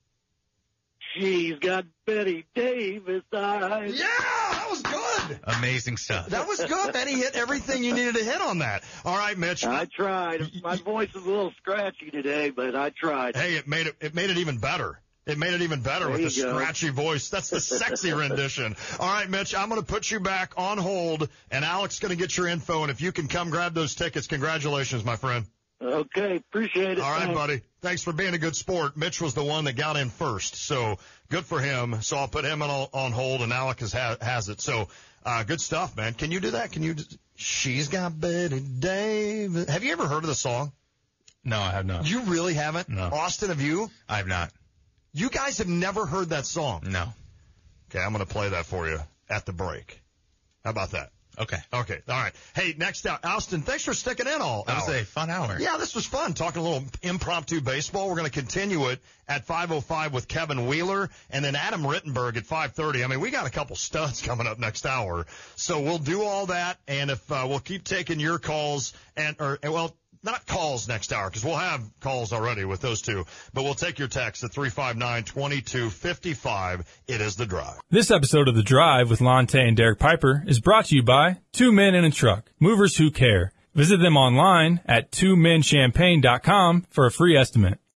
She's got Betty Davis eyes. Yeah, that was good. Amazing stuff. That was good. Betty hit everything you needed to hit on that. All right, Mitch. I tried. My voice is a little scratchy today, but I tried. Hey, it made it. It made it even better. It made it even better There with the you go. scratchy voice. That's the sexy rendition. All right, Mitch, I'm going to put you back on hold, and Alex is going to get your info. And if you can come grab those tickets, congratulations, my friend. Okay, appreciate it. All right, Thanks. buddy. Thanks for being a good sport. Mitch was the one that got in first, so good for him. So I'll put him on, on hold, and Alex has, has it. So uh, good stuff, man. Can you do that? Can you? She's got Betty Davis. Have you ever heard of the song? No, I have not. You really haven't? No. Austin, have you? I have not. You guys have never heard that song? No. Okay, I'm going to play that for you at the break. How about that? Okay. Okay, all right. Hey, next out, Austin, thanks for sticking in all That was hour. a fun hour. Yeah, this was fun, talking a little impromptu baseball. We're going to continue it at five oh five with Kevin Wheeler, and then Adam Rittenberg at five thirty. I mean, we got a couple studs coming up next hour, so we'll do all that, and if uh, we'll keep taking your calls, and or well, not calls next hour, because we'll have calls already with those two, but we'll take your text at three five nine, two two five five. It is The Drive. This episode of The Drive with Lonte and Derek Piper is brought to you by Two Men in a Truck, movers who care. Visit them online at two men champagne dot com for a free estimate.